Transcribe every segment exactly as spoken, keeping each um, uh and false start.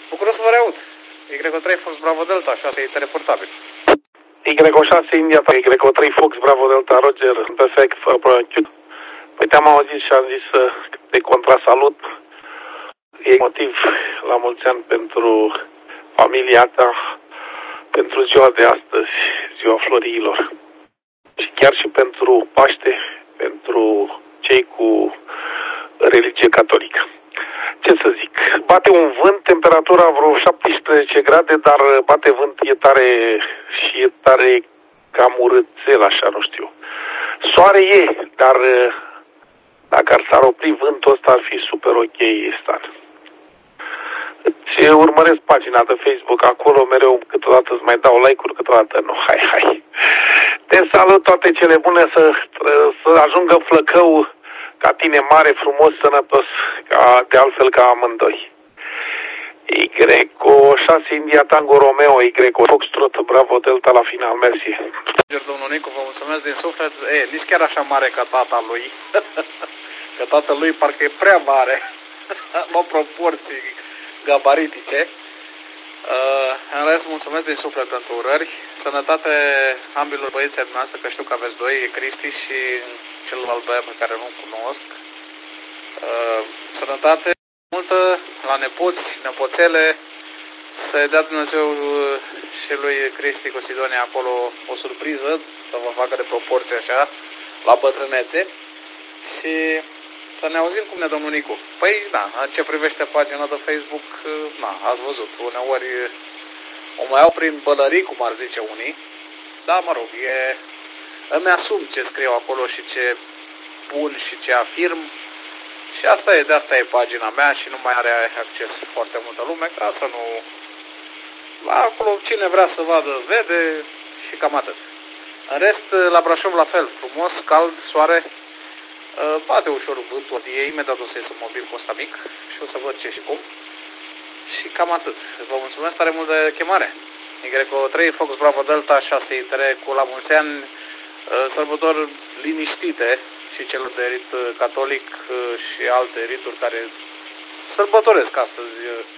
Bucuros să vă reaud. Y trei Fox Bravo Delta, șase teleportabil. Y șase India, Y trei Fox Bravo Delta, Roger, perfect, fără probleme. Păi te-am auzit și am zis de contrasalut. E motiv la mulți ani pentru familia ta, pentru ziua de astăzi, ziua florilor. Și chiar și pentru Paște, pentru cei cu religie catolică. Ce să zic, bate un vânt, temperatura vreo șaptesprezece grade, dar bate vânt, e tare și e tare cam urâțel, așa, nu știu. Soare e, dar dacă ar s-ar opri vântul ăsta ar fi super ok, Stan. Îți urmăresc pagina de Facebook, acolo mereu câteodată îți mai dau like-uri, câteodată nu, hai, hai. Te salut, toate cele bune, să, să ajungă Flăcău ca tine mare, frumos, sănătos, ca, de altfel ca amândoi. Y șase India Tango Romeo, Y Foxtrot Bravo Delta la final, mersi. Domnul Nicu, vă mulțumesc din suflet. E, nici chiar așa mare ca tata lui. Că tata lui parcă e prea mare. La proporții gabaritice. Uh, în rest, mulțumesc din suflet pentru urări. Sănătate ambilor băieți ai dumneavoastră, că știu că aveți doi, e Cristi și celălalt băiat pe care nu-l cunosc. Uh, sănătate multă la nepoți, nepoțele. Să-i dea Dumnezeu și lui Cristi cu Sidonia acolo o surpriză, să vă facă de proporție așa, la bătrânețe. Și să ne auzim cum ne, domnul Nicu. Păi, da, în ce privește pagina de Facebook, na, ați văzut, uneori o mai au prin bălării, cum ar zice unii, dar, mă rog, e, îmi asum ce scriu acolo și ce pun și ce afirm și asta e, de asta e pagina mea și nu mai are acces foarte multă lume, ca să nu... La acolo, cine vrea să vadă, vede și cam atât. În rest, la Brașov, la fel, frumos, cald, soare, bate ușor vântul, e imediat o să ies în mobil cu ăsta mic și o să văd ce și cum. Și cam atât. Vă mulțumesc tare mult de chemare. Y trei Fox Bravo Delta, șase I T R cu la mulți ani, sărbători liniștite și celor de rit catolic și alte rituri care sărbătoresc astăzi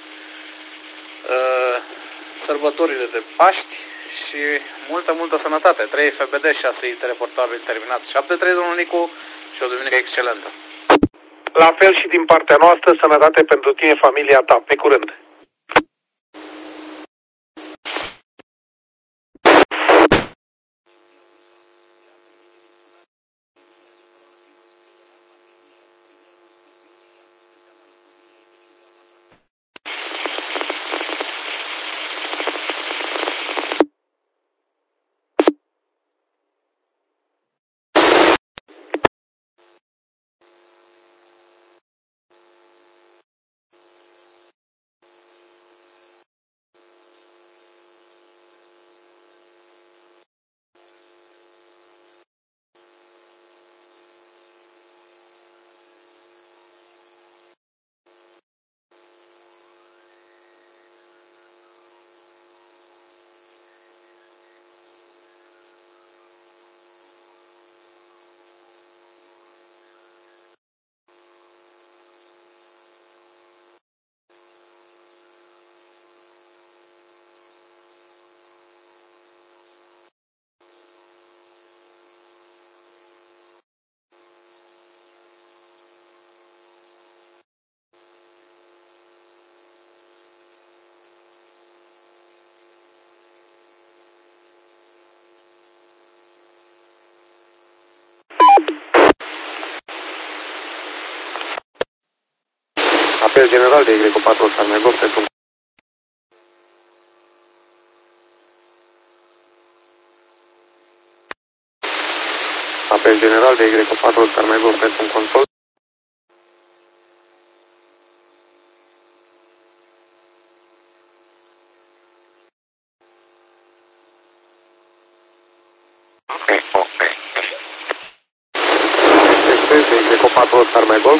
sărbătorile de Paști și multă, multă sănătate. trei F B D, șase I T R portabil terminat. șapte trei, domnul Nicu, și o duminică excelentă. La fel și din partea noastră, sănătate pentru tine, familia ta. Pe curând! Apel general de Y patru Sarmegov pentru... Apel general de Y patru Sarmegov pentru un control. Este Y patru Sarmegov.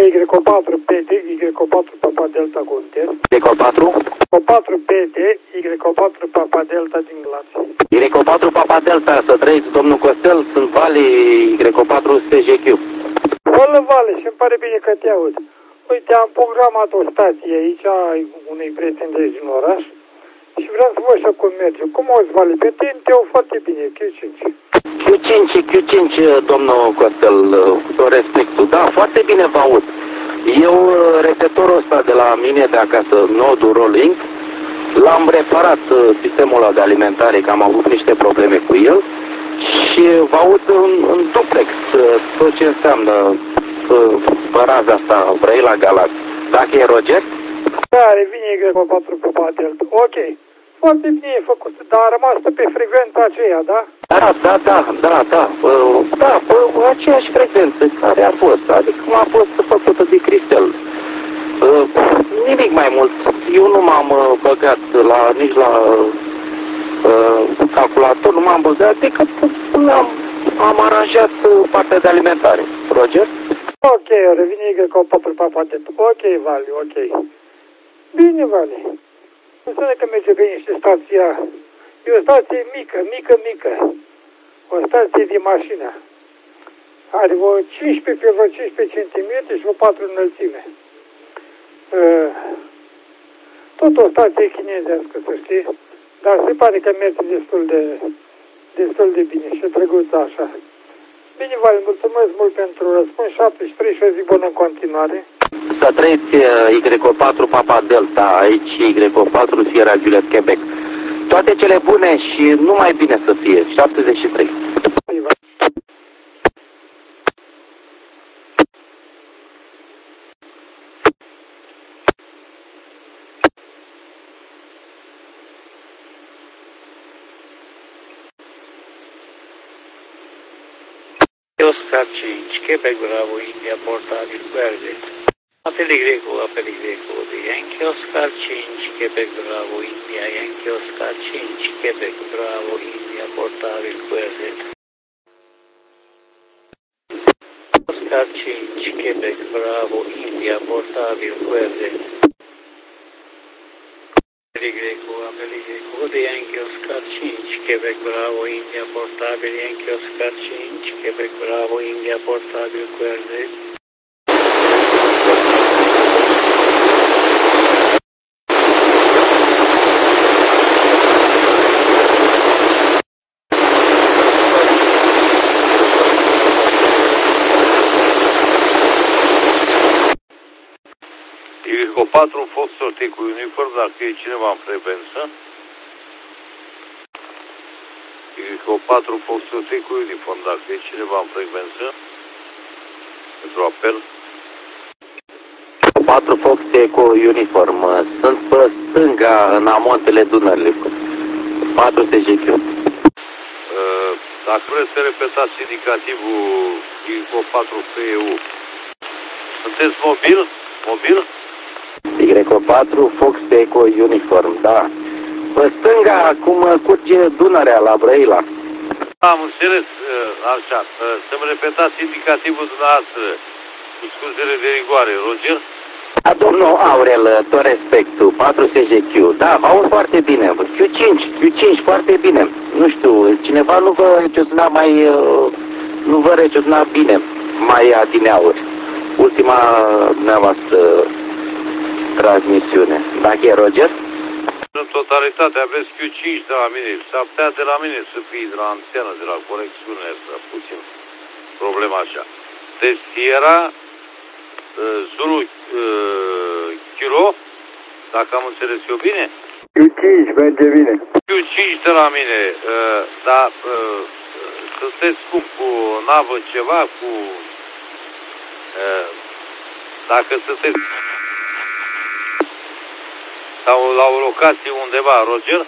Y patru P D, Y patru Papa Delta Gunter. Y patru? O patru P D, Y patru Papa Delta din Glați. Y patru Papa Delta, să trăiți, domnul Costel, sunt Vali Y patru S G Q. Vale, vale, și îmi pare bine că te aud. Uite, am programat o stație aici, unui prieten de aici din oraș, și vreau să văd așa cum merge. Cum o Vale? Pe tine te au foarte bine, Q cinci. Q cinci, Q cinci, domnul Costel, cu respectul. Da, foarte bine vă aud. Eu, repetorul ăsta de la mine de acasă, nodul Rolling, l-am reparat sistemul ăla de alimentare, că am avut niște probleme cu el și vă aud în, în duplex tot ce înseamnă pe raza asta, Brăila Galați. Dacă e Roger? Da, revine Y patru Papa Delta. Ok. Foarte bine e făcut, dar a rămas pe frecvența aceea, da? Da, da, da, da, da. Da, pe aceeași frecvență care a fost, adică cum a fost făcută de Cristel. Nimic mai mult. Eu nu m-am băgat la, nici la uh, calculator, nu m-am băgat, decât am, am aranjat partea de alimentare. Roger? Ok, revine Y patru Papa Delta. Ok, Vali, ok. Bine, Vali. Înseamnă că merge bine și stația. E o stație mică, mică, mică. O stație de mașină. Are vreo cincisprezece pe vreo cincisprezece centimetri și vreo patru înălțime. Uh, tot o stație chinezească, să știi. Dar se pare că merge destul de, destul de bine și drăguță așa. Bine, Vali, mulțumesc mult pentru răspuns. șaptezeci și trei și o zi bună în continuare. Să trăiți Y patru Papa Delta, aici Y patru Sierra Juliet Quebec. Toate cele bune și numai bine să fie. șaptezeci și trei. Oscar cinci, Quebec Bravo, India, portabil, verde. Apel Y, apel Y, de Yankee Oscar cinci, Quebec Bravo, India, Yankee Oscar cinci, Quebec Bravo, India, portabil, verde. Oscar cinci, Quebec Bravo, India, portabil, verde. Y, apel Y, de Yankee Oscar cinci, Quebec Bravo, India, portabil, Yankee Oscar cinci, Quebec Bravo, India, portabil, verde. Y patru Fox sortit cu uniform, dacă e cineva în frecvență. Y patru Fox sortit cu uniform, dacă e cineva în frecvență. Pentru apel. patru Fox cu uniform. Sunt pe stânga, în amontele Dunării. patru S G Q. Dacă vreți să repetați indicativul Y patru P U. Sunteți mobil? Mobil? Y patru Fox Eco Uniform, da. Pe stânga, cum curge Dunărea la Brăila. Am înțeles, așa. Să-mi repetați indicativul dumneavoastră, cu scuzele de rigoare, Roger? Da, domnul Aurel, tot respectul, patru S G Q. Da, vă aud foarte bine. Q cinci, Q cinci, foarte bine. Nu știu, cineva nu vă recioduna mai... Nu vă recioduna bine mai adineauri. Ultima dumneavoastră transmisiune. Dacă e Roger? În totalitate aveți Q cinci de la mine. S-ar putea de la mine să fie de la antenă, de la conexiune asta, puțin problema așa. Deci era uh, Zulu uh, Kilo, dacă am înțeles eu bine? Q cinci, merge bine. Q cinci de la mine, uh, dar uh, sunteți cum, cu navă ceva, cu... Uh, dacă sunteți sau la o locație undeva, Roger?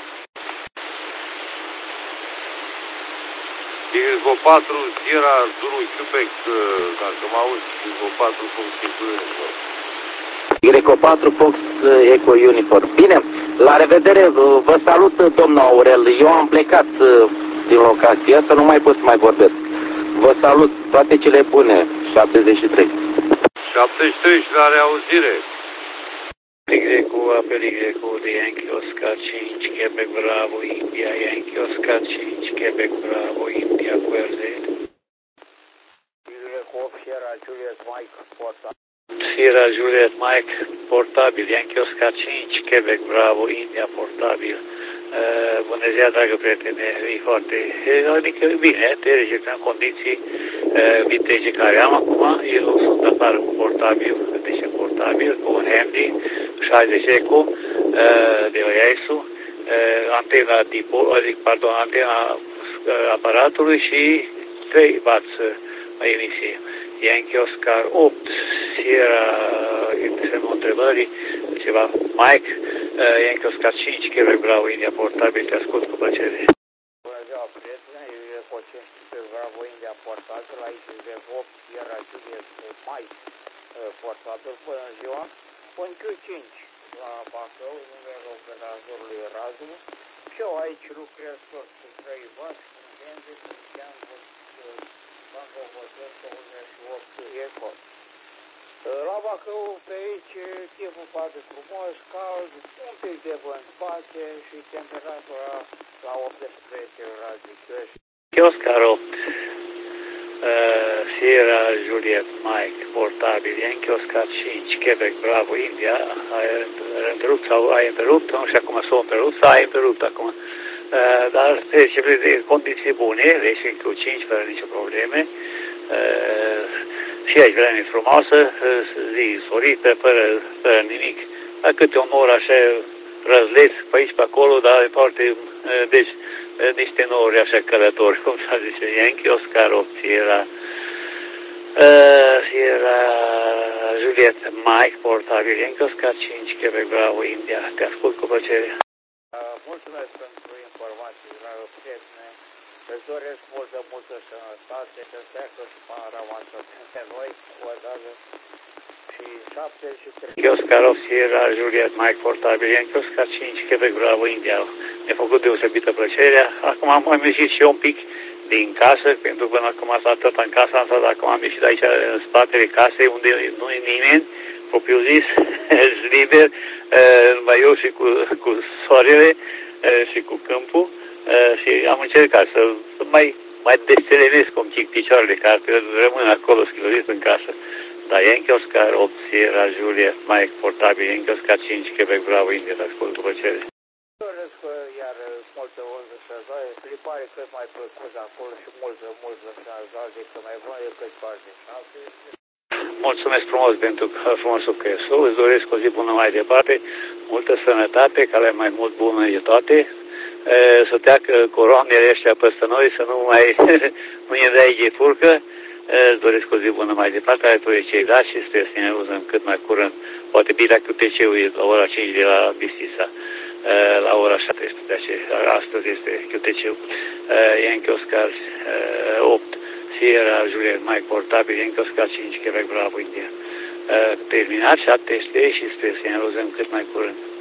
Y patru Sierra Zulu Quebec, dacă mă auzi, Y patru Fox Eco Uniform. Y patru Fox Eco Uniform. Bine, la revedere, vă salut, domnul Aurel. Eu am plecat din locația asta, nu mai pot să mai vorbesc. Vă salut, toate cele bune, șaptezeci și trei. șaptezeci și trei și la reauzire. Peligrec cu Peligrec cu de Yankee Oscar cinci, Quebec Bravo, India, Yankee Oscar cinci, Quebec Bravo, India, Guerre. Peligrec opt, Sierra Juliet Mike, portabil. Sierra Juliet Mike, portabil, Yankee Oscar cinci, Quebec Bravo, India, portabil. Uh, bună ziua, dragă prietene, e foarte, adică bine, te reject în condiții uh, vitege care am acum, eu sunt afară cu portabil, deci portabil, cu un handy, șaizeci eco uh, de O I S U, uh, antena tipo, adică, pardon, antena uh, aparatului și trei watt uh, emisie. Yankee Oscar opt, Sierra, este semnul întrebării, ceva, Mike, uh, Yankee Oscar cinci, Quebec Bravo, India, portabil, te ascult cu plăcere. Bună ziua, prietene, eu cu cinci, Bravo, India, portabil, aici de opt, Sierra Juliet Mike, portabil, bună ziua, un Q cinci la Bacău, numele operatorului Radu, și eu aici lucrez tot cu trei vați, cu benzi, cu geamuri, Banco Hotel douăzeci și opt Eco. La Bacău, pe aici, timpul foarte frumos, cald, un pic de vânt spate și temperatura la optsprezece grade Celsius. Oscar opt, uh, Sierra Juliet Mike, portabil, Yankee Oscar cinci, Quebec Bravo, India, ai întrerupt sau ai întrerupt, nu știu acum s-o întrerupt sau ai întrerupt acum. Uh, dar trece de condiții bune, deci în Q cinci fără nicio probleme. Uh, și aici vreme frumoasă, uh, zi sorită, fără, fără nimic. La câte un oră așa răzleț pe aici, pe acolo, dar e foarte, uh, deci uh, niște nori așa călători, cum s-a zice, Yankee Oscar opt, era uh, era Juliet Mike, portabil, Yankee Oscar cinci, Quebec Bravo, India. Te ascult cu plăcere. Mulțumesc pentru informații, dragă prietene. Îți doresc multă, multă sănătate, să treacă și paravanță pe noi, cu o dată și șaptezeci și trei. Oscar opt, Sierra Juliet Mike, portabil, Yankee Oscar cinci, Quebec Bravo, India. Mi-a făcut deosebită plăcerea. Acum am mai ieșit și eu un pic din casă, pentru că până acum am stat tot în casă, am stat acum am ieșit aici în spatele casei, unde nu e nimeni, propriu zis, liber, numai eu și cu, cu soarele și cu câmpul, și am încercat să, să mai, mai destelenesc un pic picioarele, ca să rămân acolo schilărit în casă. Dar Yankee Oscar opt, Sierra Juliet Mike, portabil, Yankee Oscar cinci, Quebec Bravo, India, te ascult cu plăcere. Doresc iar multă uză să zoie, flipare cât mai plăcut acolo și multă, multă să zoie, că mai bună decât parte șapte. Mulțumesc frumos pentru frumosul cresul, îți doresc o zi bună mai departe, multă sănătate, care mai mult bună de toate, să treacă coroanele ăștia peste noi, să nu mai nu ne dai ghefurcă, îți doresc o zi bună mai departe, ai toate cei dați și trebuie să ne auzăm cât mai curând. Poate bine că U T C-ul la ora cinci de la Bistița, la ora șaptesprezece, astăzi este U T C-ul, Yankee Oscar opt, Sierra Juliet Mike, portabil, Yankee Oscar cinci, Quebec Bravo, India. Terminat șaptesprezece și sper să ne auzăm cât mai curând.